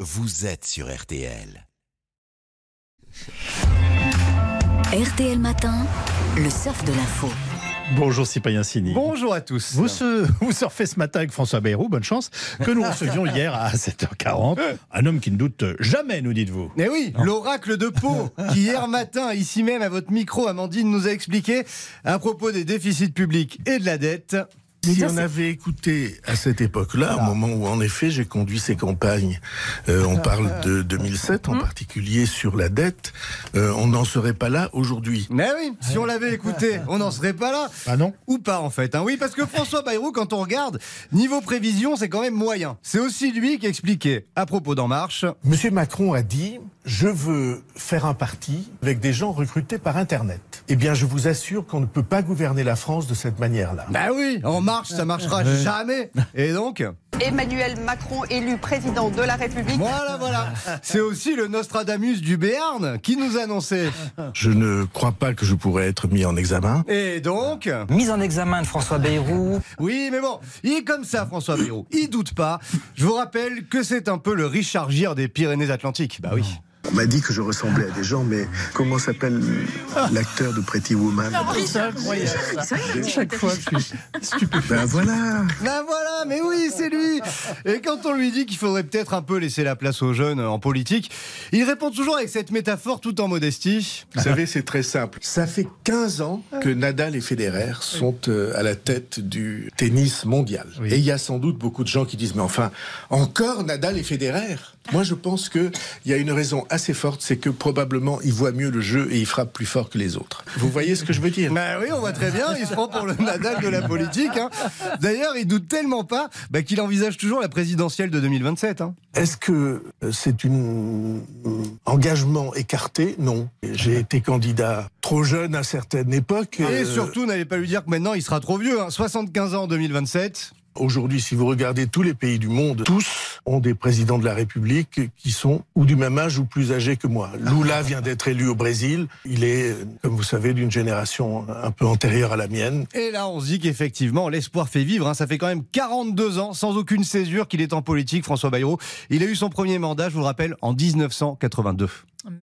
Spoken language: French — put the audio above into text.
vous êtes sur RTL. RTL Matin, le surf de l'info. Bonjour Cyprien Sini. Bonjour à tous. Vous surfez ce matin avec François Bayrou, bonne chance, que nous recevions hier à 7h40. Un homme qui ne doute jamais, nous dites-vous. Eh oui, l'oracle de Pau, qui hier matin, ici même à votre micro, Amandine, nous a expliqué à propos des déficits publics et de la dette. Si on avait écouté à cette époque-là, au moment où en effet j'ai conduit ces campagnes, on parle de 2007 en particulier sur la dette, on n'en serait pas là aujourd'hui. Mais oui, si on l'avait écouté, on n'en serait pas là. Ah non ? Ou pas en fait. Oui, parce que François Bayrou, quand on regarde, niveau prévision, c'est quand même moyen. C'est aussi lui qui expliquait, à propos d'En Marche. Monsieur Macron a dit « Je veux faire un parti avec des gens recrutés par Internet ». Eh bien, je vous assure qu'on ne peut pas gouverner la France de cette manière-là. Bah oui, En Marche, ça marchera jamais. Et donc Emmanuel Macron élu président de la République. Voilà. C'est aussi le Nostradamus du Béarn qui nous annonçait. Je ne crois pas que je pourrais être mis en examen. Et donc Mise en examen de François Bayrou. Oui, mais bon, il est comme ça, François Bayrou. Il doute pas. Je vous rappelle que c'est un peu le Richard Gere des Pyrénées-Atlantiques. Bah oui. On m'a dit que je ressemblais à des gens, mais comment s'appelle l'acteur de Pretty Woman? C'est incroyable. Chaque fois, je suis stupéfait. Ben voilà. Mais oui, c'est lui. Et quand on lui dit qu'il faudrait peut-être un peu laisser la place aux jeunes en politique, il répond toujours avec cette métaphore tout en modestie. Vous savez, c'est très simple. Ça fait 15 ans que Nadal et Federer sont à la tête du tennis mondial. Oui. Et il y a sans doute beaucoup de gens qui disent « Mais enfin, encore Nadal et Federer ?» Moi, je pense qu'il y a une raison assez forte, c'est que probablement, il voit mieux le jeu et il frappe plus fort que les autres. Vous voyez ce que je veux dire? Bah oui, on voit très bien, il se prend pour le Nadal de la politique. D'ailleurs, il doute tellement pas qu'il envisage toujours la présidentielle de 2027. Est-ce que c'est un engagement écarté? Non. J'ai été candidat trop jeune à certaines époques. Et surtout, n'allez pas lui dire que maintenant, il sera trop vieux. 75 ans en 2027. Aujourd'hui, si vous regardez tous les pays du monde, tous ont des présidents de la République qui sont ou du même âge ou plus âgés que moi. Lula vient d'être élu au Brésil. Il est, comme vous savez, d'une génération un peu antérieure à la mienne. Et là, on se dit qu'effectivement, l'espoir fait vivre. Ça fait quand même 42 ans, sans aucune césure, qu'il est en politique, François Bayrou. Il a eu son premier mandat, je vous le rappelle, en 1982.